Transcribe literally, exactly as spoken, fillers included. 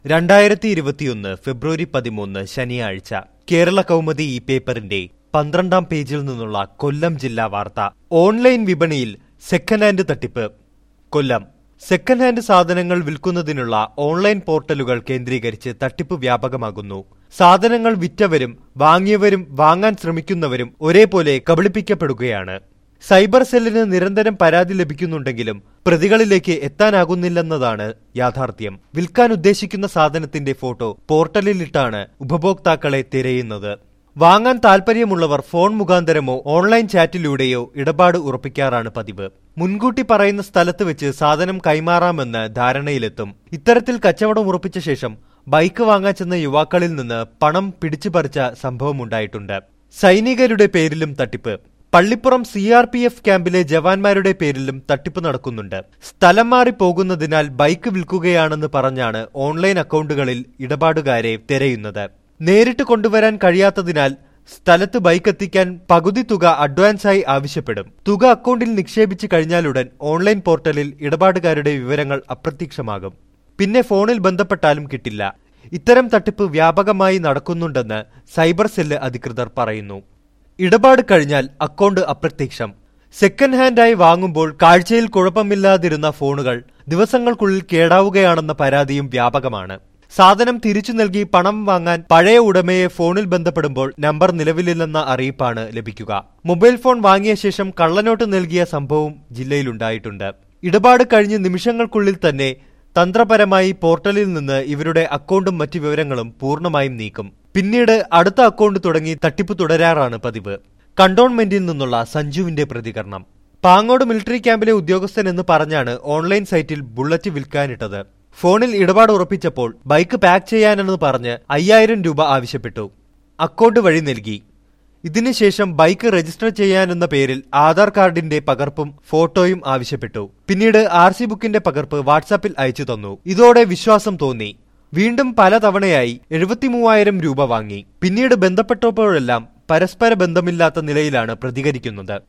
രണ്ടായിരത്തി ഇരുപത്തിയൊന്ന് ഫെബ്രുവരി പതിമൂന്ന് ശനിയാഴ്ച കേരള കൗമുദി ഈ പേപ്പറിന്റെ പന്ത്രണ്ടാം പേജിൽ നിന്നുള്ള കൊല്ലം ജില്ലാ വാർത്ത. ഓൺലൈൻ വിപണിയിൽ സെക്കൻഡ് ഹാൻഡ് തട്ടിപ്പ്. കൊല്ലം. സെക്കൻഡ് ഹാൻഡ് സാധനങ്ങൾ വിൽക്കുന്നതിനുള്ള ഓൺലൈൻ പോർട്ടലുകൾ കേന്ദ്രീകരിച്ച് തട്ടിപ്പ് വ്യാപകമാകുന്നു. സാധനങ്ങൾ വിറ്റവരും വാങ്ങിയവരും വാങ്ങാൻ ശ്രമിക്കുന്നവരും ഒരേപോലെ കബളിപ്പിക്കപ്പെടുകയാണ്. സൈബർ സെല്ലിന് നിരന്തരം പരാതി ലഭിക്കുന്നുണ്ടെങ്കിലും പ്രതികളിലേക്ക് എത്താനാകുന്നില്ലെന്നതാണ് യാഥാർത്ഥ്യം. വിൽക്കാൻ ഉദ്ദേശിക്കുന്ന സാധനത്തിന്റെ ഫോട്ടോ പോർട്ടലിലിട്ടാണ് ഉപഭോക്താക്കളെ തിരയുന്നത്. വാങ്ങാൻ താൽപര്യമുള്ളവർ ഫോൺ മുഖാന്തരമോ ഓൺലൈൻ ചാറ്റിലൂടെയോ ഇടപാട് ഉറപ്പിക്കാറാണ് പതിവ്. മുൻകൂട്ടി പറയുന്ന സ്ഥലത്ത് വെച്ച് സാധനം കൈമാറാമെന്ന് ധാരണയിലെത്തും. ഇത്തരത്തിൽ കച്ചവടം ഉറപ്പിച്ച ശേഷം ബൈക്ക് വാങ്ങാൻ ചെന്ന യുവാക്കളിൽ നിന്ന് പണം പിടിച്ചുപറിച്ച സംഭവമുണ്ടായിട്ടുണ്ട്. സൈനികരുടെ പേരിലും തട്ടിപ്പ്. Pallippuram C R P F ക്യാമ്പിലെ ജവാന്മാരുടെ പേരിലും തട്ടിപ്പ് നടക്കുന്നുണ്ട്. സ്ഥലം മാറി പോകുന്നതിനാൽ ബൈക്ക് വിൽക്കുകയാണെന്ന് പറഞ്ഞാണ് ഓൺലൈൻ അക്കൗണ്ടുകളിൽ ഇടപാടുകാരെ തിരയുന്നത്. നേരിട്ട് കൊണ്ടുവരാൻ കഴിയാത്തതിനാൽ സ്ഥലത്ത് ബൈക്ക് എത്തിക്കാൻ പകുതി തുക അഡ്വാൻസായി ആവശ്യപ്പെടും. തുക അക്കൗണ്ടിൽ നിക്ഷേപിച്ചു കഴിഞ്ഞാലുടൻ ഓൺലൈൻ പോർട്ടലിൽ ഇടപാടുകാരുടെ വിവരങ്ങൾ അപ്രത്യക്ഷമാകും. പിന്നെ ഫോണിൽ ബന്ധപ്പെട്ടാലും കിട്ടില്ല. ഇത്തരം തട്ടിപ്പ് വ്യാപകമായി നടക്കുന്നുണ്ടെന്ന് സൈബർ സെല്ല് അധികൃതർ പറയുന്നു. ഇടപാട് കഴിഞ്ഞാൽ അക്കൗണ്ട് അപ്രത്യക്ഷം. സെക്കൻഡ് ഹാൻഡായി വാങ്ങുമ്പോൾ കാഴ്ചയിൽ കുഴപ്പമില്ലാതിരുന്ന ഫോണുകൾ ദിവസങ്ങൾക്കുള്ളിൽ കേടാവുകയാണെന്ന പരാതിയും വ്യാപകമാണ്. സാധനം തിരിച്ചു നൽകി പണം വാങ്ങാൻ പഴയ ഉടമയെ ഫോണിൽ ബന്ധപ്പെടുമ്പോൾ നമ്പർ നിലവിലില്ലെന്ന അറിയിപ്പാണ് ലഭിക്കുക. മൊബൈൽ ഫോൺ വാങ്ങിയ ശേഷം കള്ളനോട്ട് നൽകിയ സംഭവം ജില്ലയിലുണ്ടായിട്ടുണ്ട്. ഇടപാട് കഴിഞ്ഞ് നിമിഷങ്ങൾക്കുള്ളിൽ തന്നെ തന്ത്രപരമായി പോർട്ടലിൽ നിന്ന് ഇവരുടെ അക്കൗണ്ടും മറ്റു വിവരങ്ങളും പൂർണ്ണമായും നീക്കും. പിന്നീട് അടുത്ത അക്കൗണ്ട് തുടങ്ങി തട്ടിപ്പ് തുടരാറാണ് പതിവ്. കണ്ടോൺമെന്റിൽ നിന്നുള്ള സഞ്ജുവിന്റെ പ്രതികരണം. പാങ്ങോട് മിലിറ്ററി ക്യാമ്പിലെ ഉദ്യോഗസ്ഥൻ എന്ന് പറഞ്ഞാണ് ഓൺലൈൻ സൈറ്റിൽ ബുള്ളറ്റ് വിൽക്കാനിട്ടത്. ഫോണിൽ ഇടപാട് ഉറപ്പിച്ചപ്പോൾ ബൈക്ക് പാക്ക് ചെയ്യാനെന്ന് പറഞ്ഞ് അയ്യായിരം രൂപ ആവശ്യപ്പെട്ടു. അക്കൗണ്ട് വഴി നൽകി. ഇതിനുശേഷം ബൈക്ക് രജിസ്റ്റർ ചെയ്യാനെന്ന പേരിൽ ആധാർ കാർഡിന്റെ പകർപ്പും ഫോട്ടോയും ആവശ്യപ്പെട്ടു. പിന്നീട് ആർ സി ബുക്കിന്റെ പകർപ്പ് വാട്സാപ്പിൽ അയച്ചു തന്നു. ഇതോടെ വിശ്വാസം തോന്നി. വീണ്ടും പലതവണയായി എഴുപത്തി മൂവായിരം രൂപ വാങ്ങി. പിന്നീട് ബന്ധപ്പെട്ടപ്പോഴെല്ലാം പരസ്പര ബന്ധമില്ലാത്ത നിലയിലാണ് പ്രതികരിക്കുന്നത്.